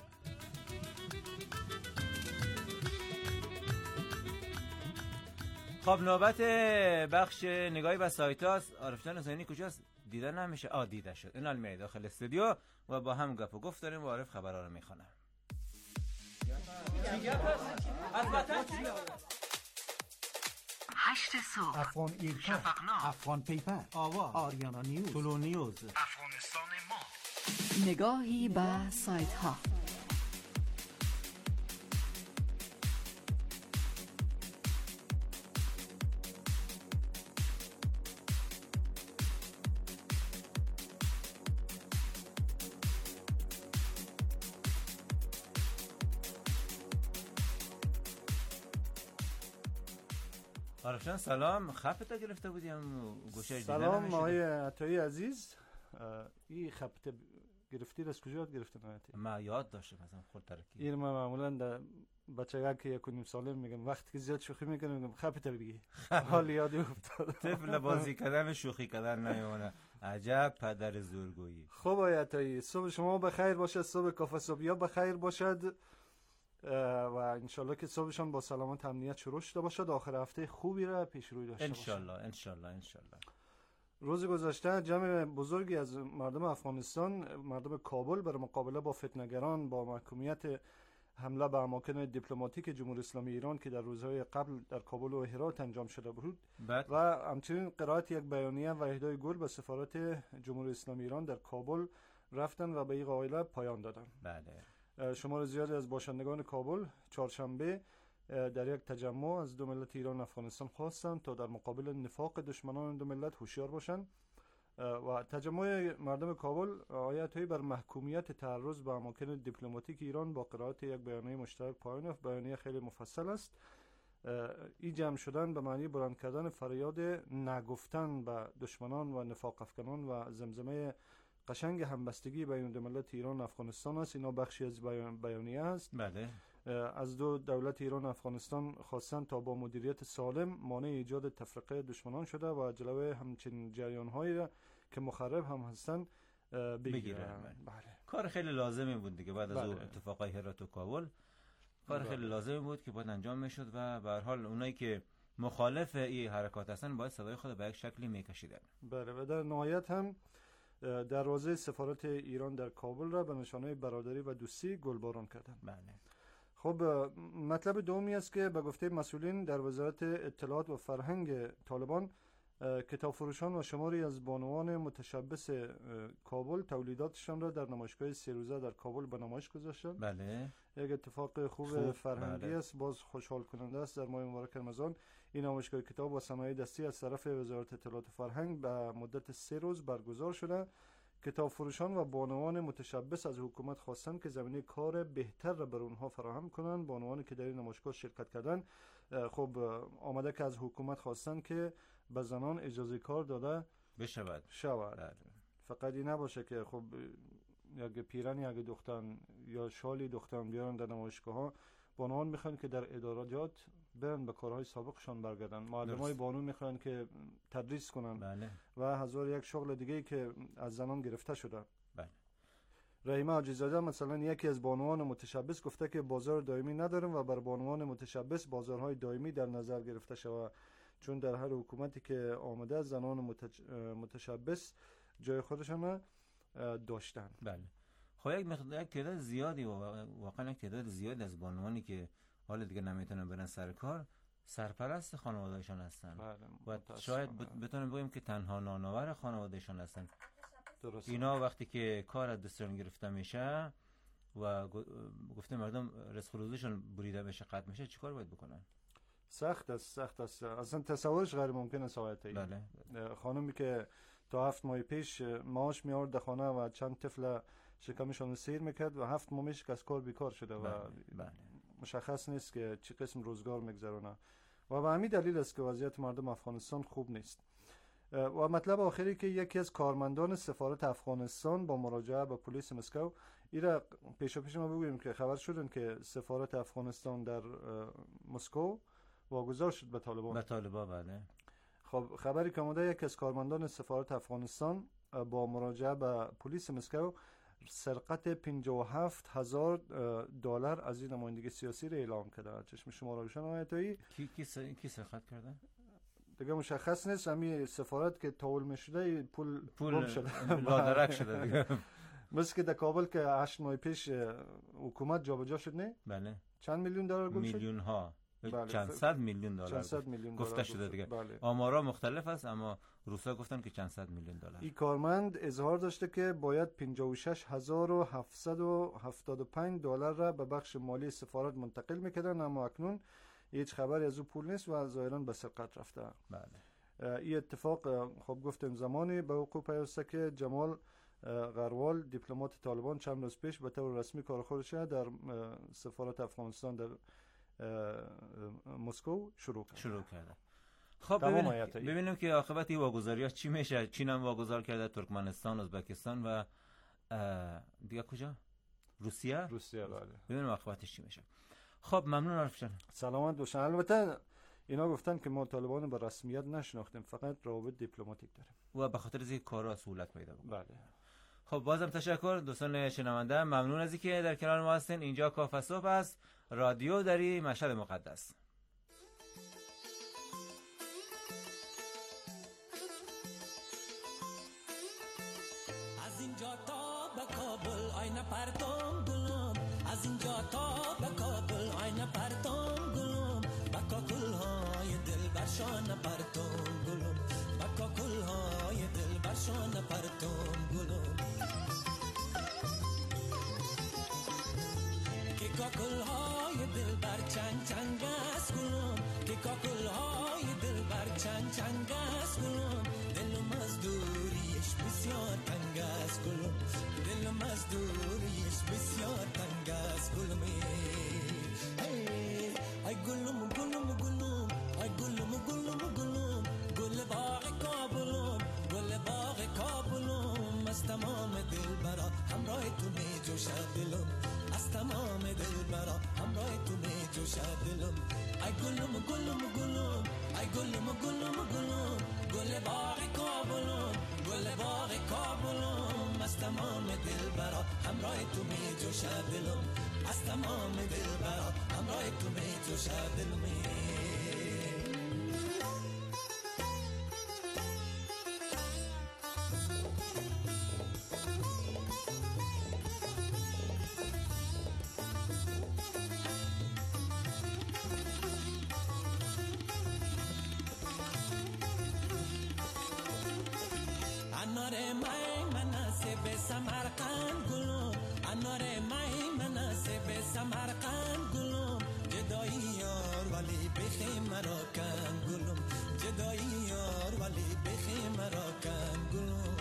[SPEAKER 12] خب نوبت بخش نگاهی به سایت هاست. عارف جان حسینی کجاست؟ دیده نمیشه. آ دیده شد. این الان میاد داخل استودیو و با هم گپ و گفت داریم و عارف خبرها رو میخونه.
[SPEAKER 19] هشت صبح،
[SPEAKER 16] افغان ایرکان،
[SPEAKER 19] شفقنامه،
[SPEAKER 16] افغان پیپر،
[SPEAKER 19] آواز،
[SPEAKER 16] آریانا نیوز، تولو نیوز،
[SPEAKER 19] افغانستان ما.
[SPEAKER 6] نگاهی به سایت ها.
[SPEAKER 12] عارفجان سلام، خفت گرفته بودیم گوشه دیدن
[SPEAKER 3] سلام آقای عطایی عزیز. این خفت
[SPEAKER 20] گرفتی از کجا گرفتن آیتی؟
[SPEAKER 12] ما یاد داشتم مثلا خود ترکی
[SPEAKER 20] این ما معمولا در بچه‌ها که یک و نیم ساله میگم وقتی که زیاد شوخی میکنم میگم خپی تر بگی حال یاد افتاد.
[SPEAKER 12] طفل بازی کردن و شوخی کردن نمیمونه. عجب پدر زورگویی.
[SPEAKER 20] خب آیتی صبح شما بخیر باشد، صبح کافه صبحیا بخیر باشد و انشالله که صبحشان با سلامت امنیت شروع شده باشد، آخر هفته خوبی را پیش روی داشته باشد
[SPEAKER 12] انشالله انشالله انشالله.
[SPEAKER 20] روز گذشته جمع بزرگی از مردم افغانستان، مردم کابل، برای مقابله با فتنه‌گران با محکومیت حمله به اماکن دیپلماتیک جمهوری اسلامی ایران که در روزهای قبل در کابل و هرات انجام شده بود
[SPEAKER 12] بد.
[SPEAKER 20] و همچنین قرائت یک بیانیه و اهدای گل به سفارت جمهوری اسلامی ایران در کابل رفتن و به این قائله پایان دادن.
[SPEAKER 12] بله.
[SPEAKER 20] شمار زیادی از باشندگان کابل چهارشنبه در یک تجمع از دو ملت ایران و افغانستان خواستند تا در مقابل نفاق دشمنان دو ملت هوشیار باشند و تجمع مردم کابل آیت‌های بر محکومیت تعرض به اماکن دیپلماتیک ایران با قرائت یک بیانیه مشترک پایان یافت. بیانیه خیلی مفصل است. این جمع شدن به معنی بلند کردن فریاد نگفتن به دشمنان و نفاق افکنان و زمزمه قشنگ همبستگی بین دو ملت ایران و افغانستان است. اینا بخشی از بیانیه است.
[SPEAKER 12] بله.
[SPEAKER 20] از دو دولت ایران و افغانستان خواستن تا با مدیریت سالم مانع ایجاد تفرقه دشمنان شده و جلوی همچنین جریان‌هایی که مخرب هم هستن بگیرن.
[SPEAKER 12] بله. کار خیلی لازمی بود دیگه بعد از
[SPEAKER 20] بله.
[SPEAKER 12] اون اتفاقای هرات و کابل کار بله. خیلی لازمی بود که باید انجام میشد و به هر حال اونایی که مخالف این حرکات هستن باید صدای خود به یک شکلی میکشیدن.
[SPEAKER 20] بله و در نهایت هم دروازه سفارت ایران در کابل را به نشانه برادری و دوستی گلباران کردند.
[SPEAKER 12] بله.
[SPEAKER 20] خب مطلب دومی است که به گفته مسئولین در وزارت اطلاعات و فرهنگ طالبان کتاب فروشان و شماری از بانوان متشبث کابل تولیداتشان را در نمایشگاه سه روزه در کابل به نمایش گذاشتند.
[SPEAKER 12] بله.
[SPEAKER 20] یک اتفاق خوب, خوب فرهنگی بله. است، باز خوشحال کننده است. در ماه مبارک رمضان این نمایشگاه کتاب و صنایع دستی از طرف وزارت اطلاعات و فرهنگ به مدت سه روز برگزار شده. کتاب فروشان و بانوان متشبث از حکومت خواستند که زمینه کار بهتر را بر اونها فراهم کنند. بانوانی که در این نمایشگاه شرکت کردند خب آمده که از حکومت خواستند که به زنان اجازه کار داده
[SPEAKER 12] بشود
[SPEAKER 20] شود. بله. فقط این نباشه که خب یک پیرن یک دختن یا شالی دختن بیارن در نمایشگاه ها. بانوان میخوان که در ادارات برن به کارهای سابقشان برگردن. معلمای بانو میخوان که تدریس کنن.
[SPEAKER 12] بله.
[SPEAKER 20] و هزار یک شغل دیگه که از زنان گرفته شده.
[SPEAKER 12] بله.
[SPEAKER 20] رحیمه عاجزاده مثلا یکی از بانوان متشبث گفته که بازار دائمی نداریم و بر بانوان متشبث بازارهای دائمی در نظر گرفته شود، چون در هر حکومتی که آمده زنان متشبث جای خودشان داشتن.
[SPEAKER 12] بله. خب یک مقدار یک تعداد زیادی و واقعا یک تعداد زیادی از بانوانی که حالا دیگه نمیتونن برن سر کار سرپرست خانوادهشان هستن.
[SPEAKER 20] بله.
[SPEAKER 12] و شاید بتونیم بگیم که تنها نانآور خانوادهشان هستن.
[SPEAKER 20] درست.
[SPEAKER 12] اینا وقتی که کار از دستشون گرفته میشه و گفته مردم رزق روزیشون بریده بشه قطع میشه چیکار باید بکنن؟
[SPEAKER 20] سخت است سخت است اصلا تصورش غیر ممکن است.
[SPEAKER 12] بله.
[SPEAKER 20] خانمی که تا هفت ماه پیش معاش میارد در خانه و چند طفل شکمشون سیر میکرد و هفت ماه میشه که از کار بیکار شده و
[SPEAKER 12] بله. بله.
[SPEAKER 20] مشخص نیست که چه قسم روزگار میگذرونه و به همین دلیل است که وضعیت مردم افغانستان خوب نیست. و مطلب آخری که یکی از کارمندان سفارت افغانستان با مراجعه به پلیس مسکو ایرا پیشا پیش ما بگوییم که خبر شدن که سفارت افغانستان در مسکو واگذار شد به طالبان.
[SPEAKER 12] به طالبان بله.
[SPEAKER 20] خب خبری که اومده یکی از کارمندان سفارت افغانستان با مراجعه به پلیس مسکو سرقت پنجاه و هفت هزار دلار از این نمایندگی سیاسی را اعلام کرده. چشم شما روشن آیتایی
[SPEAKER 12] کی کی کی سرقت کرده؟
[SPEAKER 20] دیگه مشخص نیست. همین سفارت که تحویل میشده پول
[SPEAKER 12] پول
[SPEAKER 20] شده
[SPEAKER 12] لادرک شده دیگه.
[SPEAKER 20] مثل که در کابل که هشت ماه پیش حکومت جابجا شد نه؟
[SPEAKER 12] بله.
[SPEAKER 20] چند میلیون دلار گم شد؟
[SPEAKER 12] میلیون ها.
[SPEAKER 20] بله.
[SPEAKER 12] چند صد میلیون دلار.
[SPEAKER 20] چند صد میلیون
[SPEAKER 12] گفته شده دیگه.
[SPEAKER 20] بله.
[SPEAKER 12] آمارا مختلف است اما روسا گفتن که چند صد میلیون دلار.
[SPEAKER 20] این کارمند اظهار داشته که باید پنجاه و شش هزار و هفتصد و هفتاد و پنج دلار را به بخش مالی سفارت منتقل میکردن اما اکنون هیچ خبری از او پول نیست و ظاهرا به سرقت رفته.
[SPEAKER 12] بله.
[SPEAKER 20] این اتفاق خب گفتیم زمانی به وقوع پیوسته که جمال غروال دیپلمات طالبان چند روز پیش به طور رسمی کار خودش در سفارت افغانستان در مسکو شروع کرد.
[SPEAKER 12] شروع کرده. خب ببینیم, ببینیم که عاقبت این واگذاری‌ها چی میشه. چین هم واگذار کرده، ترکمنستان، ازبکستان و دیگه کجا؟ روسیه؟
[SPEAKER 20] روسیه بله.
[SPEAKER 12] ببینیم عاقبتش چی میشه. خب ممنون عارف جان.
[SPEAKER 20] سلامت باشن. البته اینا گفتن که ما طالبان به رسمیت نشناختیم، فقط روابط دیپلماتیک داریم
[SPEAKER 12] و به خاطر از این کارا سهولت پیدا کنه.
[SPEAKER 20] بله.
[SPEAKER 12] خب بازم تشکر دوستان شنونده، ممنون از اینکه در کنار ما هستین. اینجا کافه صبح است، رادیو دری مشهد مقدس.
[SPEAKER 4] از اینجا تا به کابل آینه پرتم گلم، از اینجا تا به کابل آینه پرتم گلم، بکا کلهای دل برشان پرتم گلم، بکا کلهای دل برشان پرتم گلم، که کلهای دل بر چنگ چنگ است گلم، که کلهای دل بر چنگ چنگ است گلم، دلم از دوریش بسیار تنگ است گلم، دلم از دوریش بسیار تنگ است گلم. ای گلم گلم گلم، ای گلم گلم گلم، گل باغ کابلم، گل باغ کابلم، از تمام دل برا همراه تو می جوشد دلم، از تمام دل برا همراه تو می جوشد دلم. ای گلم گلم گلم، ای گلم گلم گلم، گل باغ کابلم، گل باغ کابلم، از تمام دل برا همراه تو می جوشد دلم، از تمام دل برا همراه تو می جوشد دلم. انار مای مناسب سمرقند گلم، انار مای مناسب سمرقند گلم، جدایی یار ولی بخی مرا کن گلم، جدایی یار ولی بخی مرا کن گلم.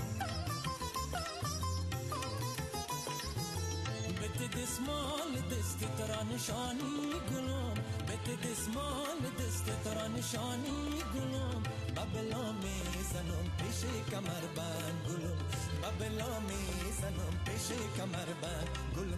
[SPEAKER 4] بت دسمال دست ترا نشانی گلم، بت دسمال دست ترا نشانی گلم، بابلا می زنم پیش کمر بند گلم، بابلا می زنم پیش کمر بند گلم.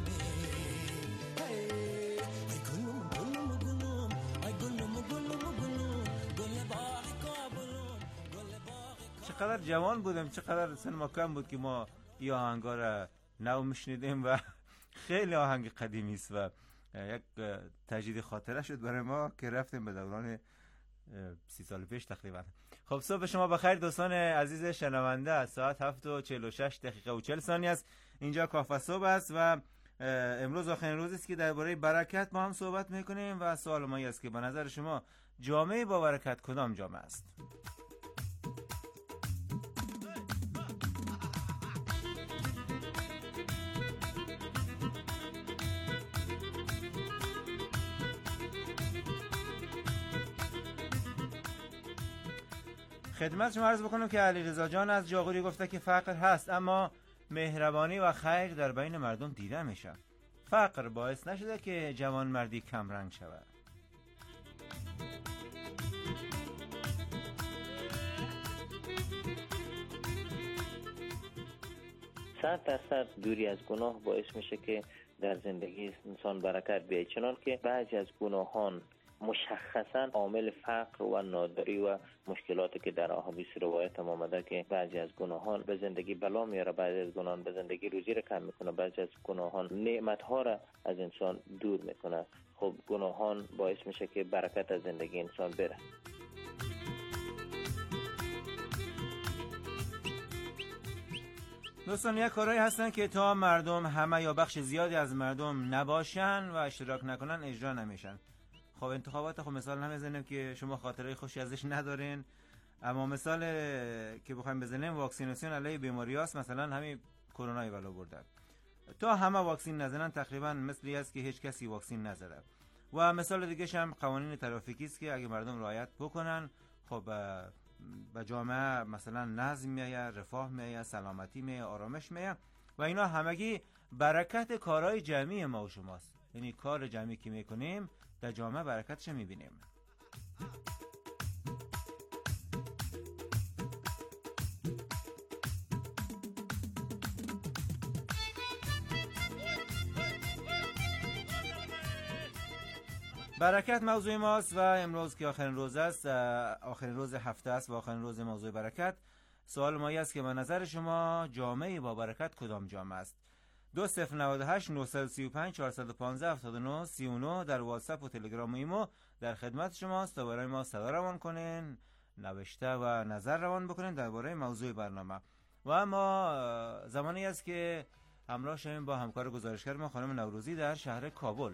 [SPEAKER 4] ای گلم گلم گلم، ای گلم گلم گلم، گل باغ کابلم، گل باغ.
[SPEAKER 12] چقدر جوان بودم، چقدر سن ما کم بود که ما این آهنگا را نو میشنیدیم و خیلی آهنگ قدیمی است و یک تجدید خاطره شد برای ما که رفتیم به دوران سی سال پیش تقریبا. خب صبح شما بخیر دوستان عزیز شنونده. ساعت هفت و چهل و شش دقیقه و چهل ثانیه است. اینجا کافه صبح است و امروز آخرین روزی است که درباره برکت با هم صحبت میکنیم و سوال ما این است که به نظر شما جامعه با برکت کدام جامعه است؟ خدمت شما عرض بکنم که علیرضا جان از جاغوری گفته که فقر هست اما مهربانی و خیر در بین مردم دیده میشه. فقر باعث نشده که جوان مردی کم رنگ شود.
[SPEAKER 17] صد درصد دوری از گناه باعث میشه که در زندگی انسان برکت بیاید، چنان که بعضی از گناهان مشخصا عامل فقر و ناداری و مشکلاتی که در احادیث روایت هم آمده که بعضی از گناهان به زندگی بلا میاره، بعضی از گناهان به زندگی روزی را کم میکنه، بعضی از گناهان نعمتها را از انسان دور میکنه. خب گناهان باعث میشه که برکت از زندگی انسان بره.
[SPEAKER 12] دوستان یک کارهایی هستن که تا مردم همه یا بخش زیادی از مردم نباشن و اشتراک نکنن اجرا نمیشن. خب انتخابات خب مثال نمیزنیم که شما خاطره خوشی ازش ندارین، اما مثال که بخوایم بزنیم واکسیناسیون علیه بیماری است، مثلا همین کرونای بالا برده. تا همه واکسین نزنن تقریبا مثلی است که هیچ کسی واکسین نزده. و مثال دیگه هم قوانین ترافیکی است که اگه مردم رعایت بکنن خب به جامعه مثلا نظم میاد، رفاه میاد، سلامتی میاد، آرامش میاد و اینا همگی برکت کارهای جمعی ما و شماست. یعنی کار جمعی که میکنیم در جامعه برکتش میبینیم. برکت موضوع ماست و امروز که آخرین روز است، آخرین روز هفته است و آخرین روز موضوع برکت. سوال مایی است که به نظر شما جامعه با برکت کدام جامعه است؟ دو صفر نود و هشت نه سه پنج چهار یک پنج هفت نه سه نه در واتساپ و تلگرام و ایمو در خدمت شماست تا برای ما صدا روان کنین، نوشته و نظر روان بکنین درباره موضوع برنامه. و اما زمانی است که همراه شویم با همکار گزارشگر ما خانم نوروزی در شهر کابل.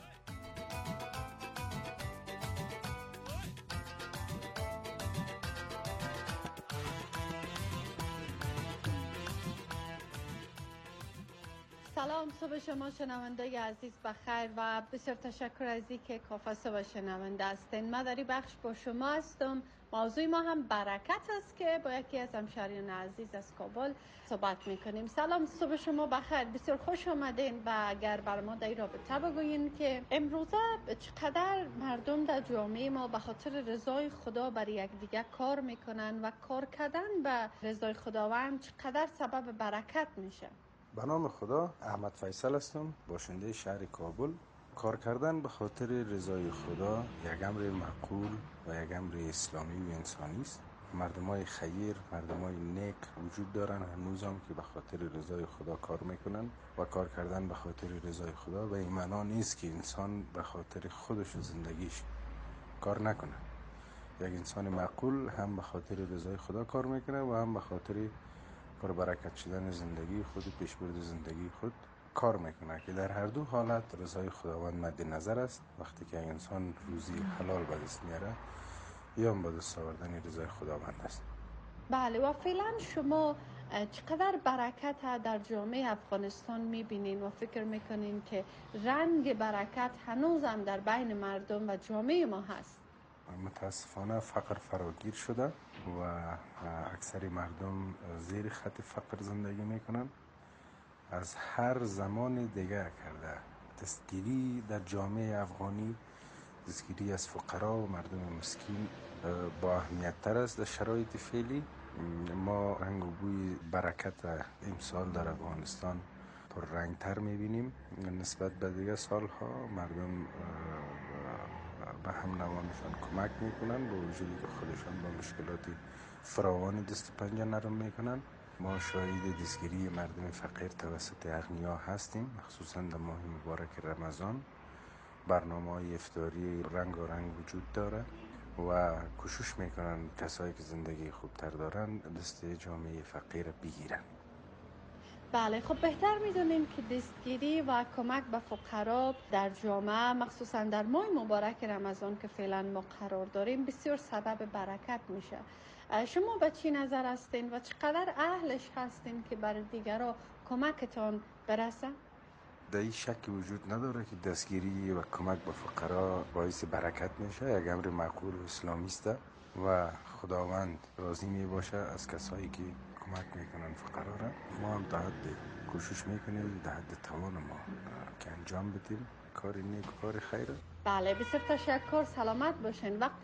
[SPEAKER 21] سلام، صبح شما شنونده عزیز بخیر و بسیار تشکر از اینکه کافه صبح شنونده هستین. من در این بخش با شما هستم. موضوع ما هم برکت است که با یکی از همشهریان عزیز از کابل صحبت میکنیم. سلام، صبح شما بخیر، بسیار خوش آمدین. و اگر بر ما در این رابطه بگوین که امروزه چقدر مردم در جامعه ما به خاطر رضای خدا برای یکدیگر کار میکنن و کار کردن به رضای خداوند چقدر سبب برکت میشه.
[SPEAKER 22] به نام خدا، احمد فیصل هستم، باشنده شهر کابل. کار کردن به خاطر رضای خدا یک امر معقول و یک امر اسلامی و انسانی است. مردمای خیر، مردمای نیک وجود دارن هنوز هم که به خاطر رضای خدا کار میکنن و کار کردن به خاطر رضای خدا به این معنا نیست که انسان به خاطر خودش و زندگیش کار نکنه. یک انسان معقول هم به خاطر رضای خدا کار میکنه و هم به خاطر پر برکت شدن زندگی خود، پیشبرد زندگی خود کار میکنه که در هر دو حالت رضای خداوند مد نظر است. وقتی که انسان روزی حلال به دست میاره یا هم به دست آوردن رضای خداوند است.
[SPEAKER 21] بله، و فعلا شما چقدر برکت در جامعه افغانستان میبینین و فکر میکنین که رنگ برکت هنوز هم در بین مردم و جامعه ما هست؟
[SPEAKER 22] متاسفانه فقر فراگیر شده و اکثر مردم زیر خط فقر زندگی میکنن. از هر زمان دیگه کرده دستگیری در جامعه افغانی، دستگیری از فقرا و مردم مسکین با اهمیت تر است. در شرایط فعلی ما رنگ و بوی برکت امسال در افغانستان پر رنگ تر میبینیم نسبت به دیگه سالها. مردم به هم نوانشان کمک میکنن با وجودی که خودشان با مشکلات فراوان دست پنجه نرم میکنن. ما شاهد دستگیری مردم فقیر توسط اغنیا هستیم، مخصوصا در ماه مبارک رمضان. برنامه‌های افطاری رنگ و رنگ وجود داره و کوشش میکنن کسایی که زندگی خوبتر دارن دست جامعه فقیر بگیرن.
[SPEAKER 21] بله، خب بهتر میدونیم که دستگیری و کمک به فقرا در جامعه مخصوصا در ماه مبارک رمضان که فعلا ما قرار داریم بسیار سبب برکت میشه. شما به چی نظر هستین و چقدر اهلش هستین که برای دیگران کمکتان برسه؟
[SPEAKER 22] در این شک وجود نداره که دستگیری و کمک به فقرا باعث برکت میشه. یک امر معقول و اسلامی است و خداوند راضی می باشه از کسایی که کمک میکنن فقرا را. ما هم در حد کوشش میکنیم در حد توان ما که انجام بدیم کار نیک و کار خیر.
[SPEAKER 21] بله، بسیار تشکر، سلامت باشین. وقت